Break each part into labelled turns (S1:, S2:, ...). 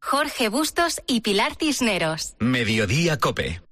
S1: Jorge Bustos y Pilar Cisneros.
S2: Mediodía Cope.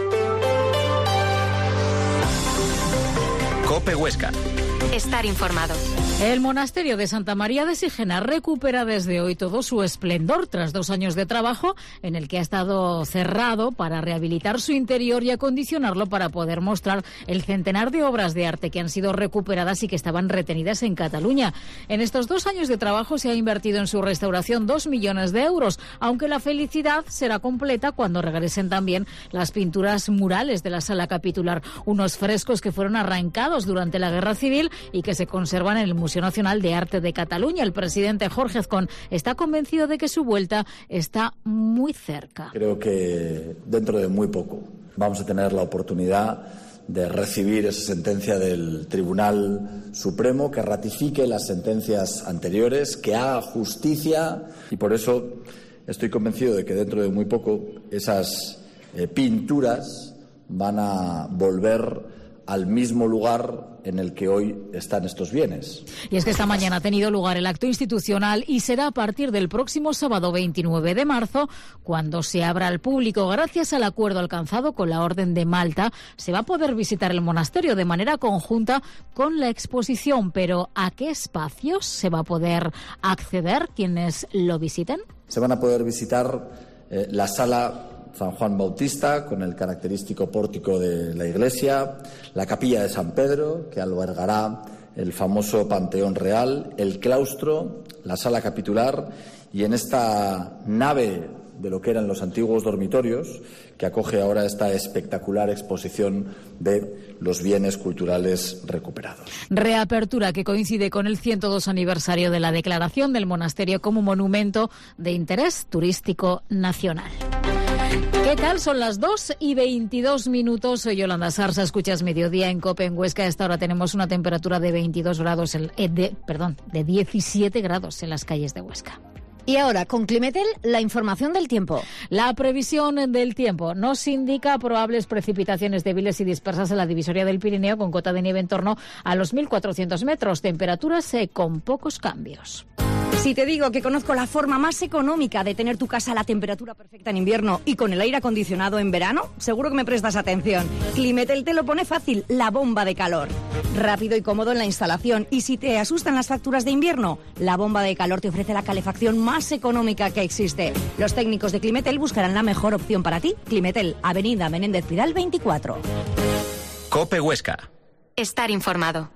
S2: Cope Huesca.
S1: Estar informado.
S3: El monasterio de Santa María de Sigena recupera desde hoy todo su esplendor tras 2 años de trabajo en el que ha estado cerrado para rehabilitar su interior y acondicionarlo para poder mostrar el centenar de obras de arte que han sido recuperadas y que estaban retenidas en Cataluña. En estos 2 años de trabajo se ha invertido en su restauración 2 millones de euros, aunque la felicidad será completa cuando regresen también las pinturas murales de la sala capitular, unos frescos que fueron arrancados durante la Guerra Civil y que se conservan en el Museo Nacional de Arte de Cataluña. El presidente Jorge Azcón está convencido de que su vuelta está muy cerca.
S4: Creo que dentro de muy poco vamos a tener la oportunidad de recibir esa sentencia del Tribunal Supremo que ratifique las sentencias anteriores, que haga justicia, y por eso estoy convencido de que dentro de muy poco esas pinturas van a volver al mismo lugar en el que hoy están estos bienes.
S3: Y es que esta mañana ha tenido lugar el acto institucional y será a partir del próximo sábado 29 de marzo cuando se abra al público. Gracias al acuerdo alcanzado con la Orden de Malta, se va a poder visitar el monasterio de manera conjunta con la exposición. Pero ¿a qué espacios se va a poder acceder quienes lo visiten?
S4: Se van a poder visitar la sala San Juan Bautista, con el característico pórtico de la iglesia, la capilla de San Pedro, que albergará el famoso Panteón Real, el claustro, la sala capitular, y en esta nave de lo que eran los antiguos dormitorios, que acoge ahora esta espectacular exposición de los bienes culturales recuperados.
S3: Reapertura que coincide con el 102 aniversario de la declaración del monasterio como monumento de interés turístico nacional. ¿Qué tal? Son las 2:22. Soy Yolanda Sarsa, escuchas Mediodía en COPE en Huesca. A esta hora tenemos una temperatura de 17 grados en las calles de Huesca.
S5: Y ahora, con Climetel, la información del tiempo.
S3: La previsión del tiempo nos indica probables precipitaciones débiles y dispersas en la divisoria del Pirineo, con cota de nieve en torno a los 1.400 metros. Temperaturas con pocos cambios.
S5: Si te digo que conozco la forma más económica de tener tu casa a la temperatura perfecta en invierno y con el aire acondicionado en verano, seguro que me prestas atención. Climetel te lo pone fácil, la bomba de calor. Rápido y cómodo en la instalación. Y si te asustan las facturas de invierno, la bomba de calor te ofrece la calefacción más económica que existe. Los técnicos de Climetel buscarán la mejor opción para ti. Climetel, Avenida Menéndez Pidal 24.
S2: COPE Huesca.
S1: Estar informado.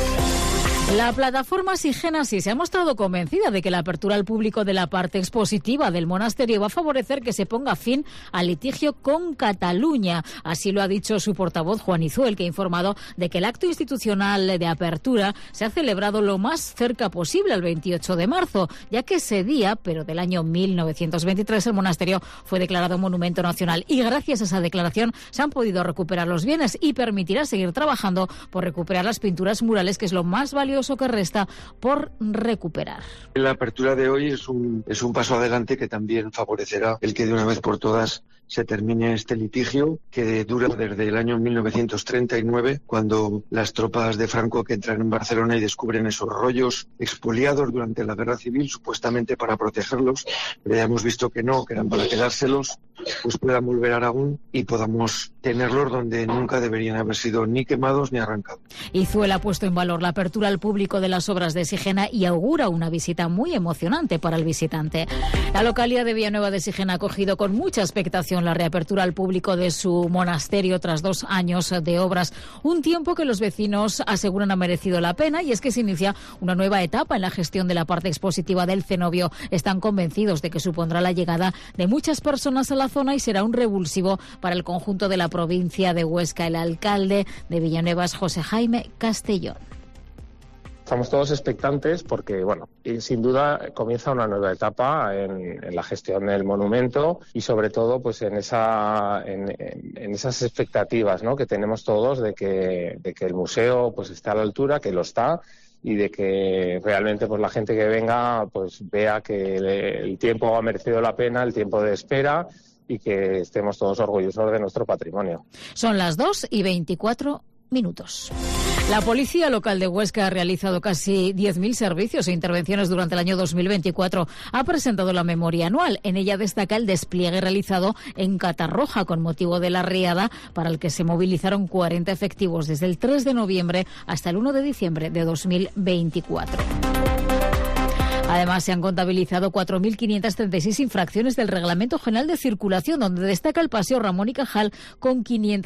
S3: La plataforma Sigena se ha mostrado convencida de que la apertura al público de la parte expositiva del monasterio va a favorecer que se ponga fin al litigio con Cataluña. Así lo ha dicho su portavoz Juan Izuel, que ha informado de que el acto institucional de apertura se ha celebrado lo más cerca posible, el 28 de marzo, ya que ese día, pero del año 1923, el monasterio fue declarado monumento nacional y gracias a esa declaración se han podido recuperar los bienes y permitirá seguir trabajando por recuperar las pinturas murales, que es lo más valioso que resta por recuperar.
S6: La apertura de hoy es un paso adelante que también favorecerá el que de una vez por todas se termine este litigio que dura desde el año 1939, cuando las tropas de Franco que entran en Barcelona y descubren esos rollos expoliados durante la Guerra Civil, supuestamente para protegerlos, pero ya hemos visto que no, que eran para quedárselos, pues puedan volver a Aragón y podamos tenerlos donde nunca deberían haber sido ni quemados ni arrancados.
S3: Izuel ha puesto en valor la apertura al público de las obras de Sigena y augura una visita muy emocionante para el visitante. La localidad de Villanueva de Sigena ha acogido con mucha expectación la reapertura al público de su monasterio tras 2 años de obras, un tiempo que los vecinos aseguran ha merecido la pena, y es que se inicia una nueva etapa en la gestión de la parte expositiva del cenobio. Están convencidos de que supondrá la llegada de muchas personas a la zona y será un revulsivo para el conjunto de la provincia de Huesca. El alcalde de Villanueva es José Jaime Castellón.
S7: Estamos todos expectantes porque, bueno, sin duda comienza una nueva etapa en la gestión del monumento y sobre todo pues en esas expectativas, ¿no?, que tenemos todos de que el museo pues esté a la altura, que lo está, y de que realmente pues la gente que venga pues vea que el tiempo ha merecido la pena, el tiempo de espera, y que estemos todos orgullosos de nuestro patrimonio.
S3: Son las 2:24. La Policía Local de Huesca ha realizado casi 10.000 servicios e intervenciones durante el año 2024. Ha presentado la memoria anual. En ella destaca el despliegue realizado en Catarroja con motivo de la riada, para el que se movilizaron 40 efectivos desde el 3 de noviembre hasta el 1 de diciembre de 2024. Además, se han contabilizado 4.536 infracciones del Reglamento General de Circulación, donde destaca el Paseo Ramón y Cajal con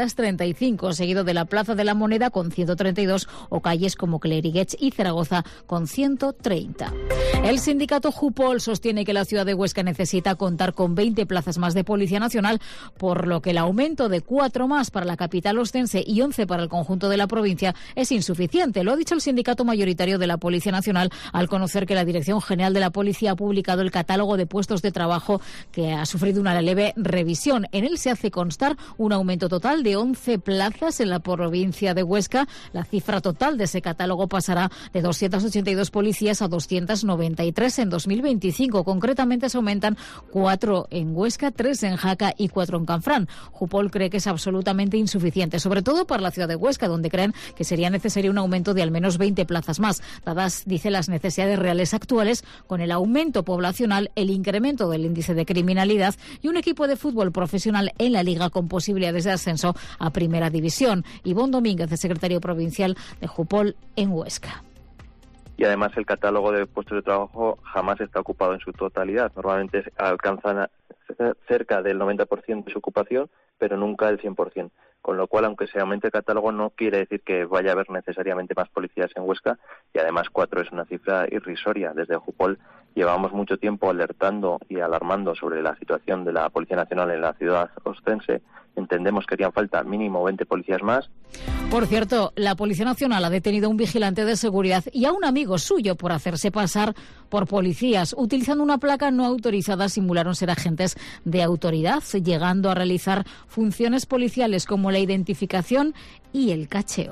S3: 535, seguido de la Plaza de la Moneda con 132 o calles como Cleriguech y Zaragoza con 130. El sindicato Jupol sostiene que la ciudad de Huesca necesita contar con 20 plazas más de Policía Nacional, por lo que el aumento de 4 más para la capital ostense y 11 para el conjunto de la provincia es insuficiente. Lo ha dicho el sindicato mayoritario de la Policía Nacional al conocer que la Dirección General de la Policía ha publicado el catálogo de puestos de trabajo, que ha sufrido una leve revisión. En él se hace constar un aumento total de 11 plazas en la provincia de Huesca. La cifra total de ese catálogo pasará de 282 policías a 293 en 2025. Concretamente se aumentan 4 en Huesca, 3 en Jaca y 4 en Canfrán. Jupol cree que es absolutamente insuficiente, sobre todo para la ciudad de Huesca, donde creen que sería necesario un aumento de al menos 20 plazas más, dadas, dice, las necesidades reales actuales, con el aumento poblacional, el incremento del índice de criminalidad y un equipo de fútbol profesional en la Liga con posibilidades de ascenso a Primera División. Ivonne Domínguez, el secretario provincial de Jupol en Huesca.
S8: Y además el catálogo de puestos de trabajo jamás está ocupado en su totalidad. Normalmente alcanzan cerca del 90% de su ocupación, pero nunca el 100%. Con lo cual, aunque se aumente el catálogo, no quiere decir que vaya a haber necesariamente más policías en Huesca, y además 4 es una cifra irrisoria. Desde Jupol llevamos mucho tiempo alertando y alarmando sobre la situación de la Policía Nacional en la ciudad ostense. Entendemos que harían falta mínimo 20 policías más.
S3: Por cierto, la Policía Nacional ha detenido a un vigilante de seguridad y a un amigo suyo por hacerse pasar por policías. Utilizando una placa no autorizada, simularon ser agentes de autoridad, llegando a realizar funciones policiales como la identificación y el cacheo.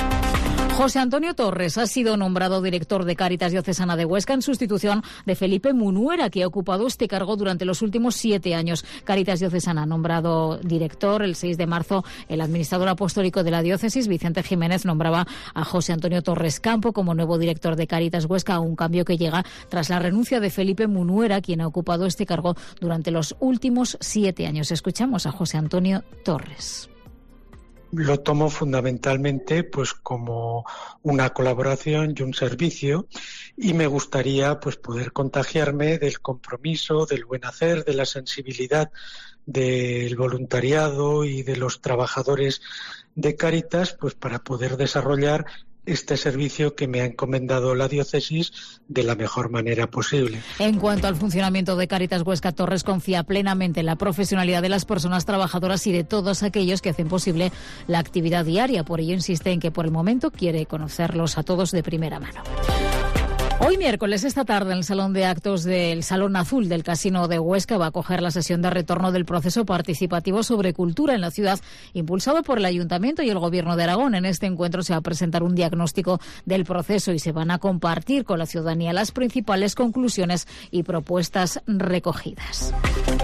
S3: José Antonio Torres ha sido nombrado director de Cáritas Diocesana de Huesca en sustitución de Felipe Munuera, que ha ocupado este cargo durante los últimos 7 años. Cáritas Diocesana ha nombrado director el 6 de marzo. El administrador apostólico de la diócesis, Vicente Jiménez, nombraba a José Antonio Torres Campo como nuevo director de Cáritas Huesca, un cambio que llega tras la renuncia de Felipe Munuera, quien ha ocupado este cargo durante los últimos 7 años. Escuchamos a José Antonio Torres.
S9: Lo tomo fundamentalmente pues como una colaboración y un servicio, y me gustaría pues poder contagiarme del compromiso, del buen hacer, de la sensibilidad del voluntariado y de los trabajadores de Cáritas, pues para poder desarrollar este servicio que me ha encomendado la diócesis de la mejor manera posible.
S3: En cuanto al funcionamiento de Cáritas Huesca, Torres confía plenamente en la profesionalidad de las personas trabajadoras y de todos aquellos que hacen posible la actividad diaria. Por ello insiste en que por el momento quiere conocerlos a todos de primera mano. Hoy miércoles, esta tarde, en el Salón de Actos del Salón Azul del Casino de Huesca va a acoger la sesión de retorno del proceso participativo sobre cultura en la ciudad, impulsado por el Ayuntamiento y el Gobierno de Aragón. En este encuentro se va a presentar un diagnóstico del proceso y se van a compartir con la ciudadanía las principales conclusiones y propuestas recogidas.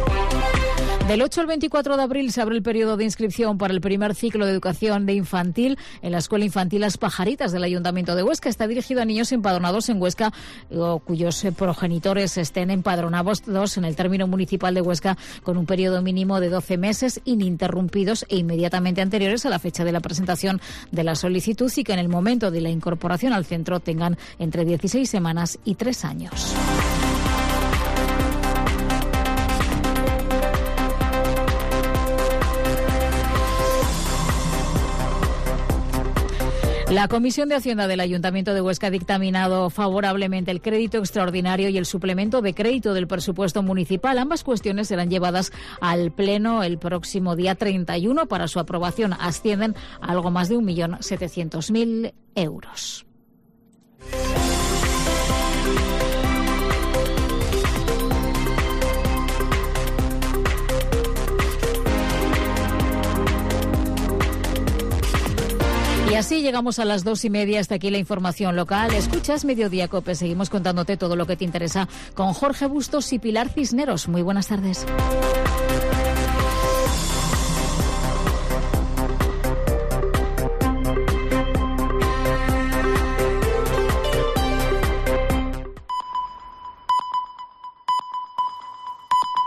S3: Del 8 al 24 de abril se abre el periodo de inscripción para el primer ciclo de educación de infantil en la Escuela Infantil Las Pajaritas del Ayuntamiento de Huesca. Está dirigido a niños empadronados en Huesca o cuyos progenitores estén empadronados en el término municipal de Huesca, con un periodo mínimo de 12 meses ininterrumpidos e inmediatamente anteriores a la fecha de la presentación de la solicitud, y que en el momento de la incorporación al centro tengan entre 16 semanas y 3 años. La Comisión de Hacienda del Ayuntamiento de Huesca ha dictaminado favorablemente el crédito extraordinario y el suplemento de crédito del presupuesto municipal. Ambas cuestiones serán llevadas al Pleno el próximo día 31 para su aprobación. Ascienden a algo más de 1.700.000 euros. Y así llegamos a las 2:30. Hasta aquí la información local. Escuchas Mediodía Cope. Seguimos contándote todo lo que te interesa con Jorge Bustos y Pilar Cisneros. Muy buenas tardes.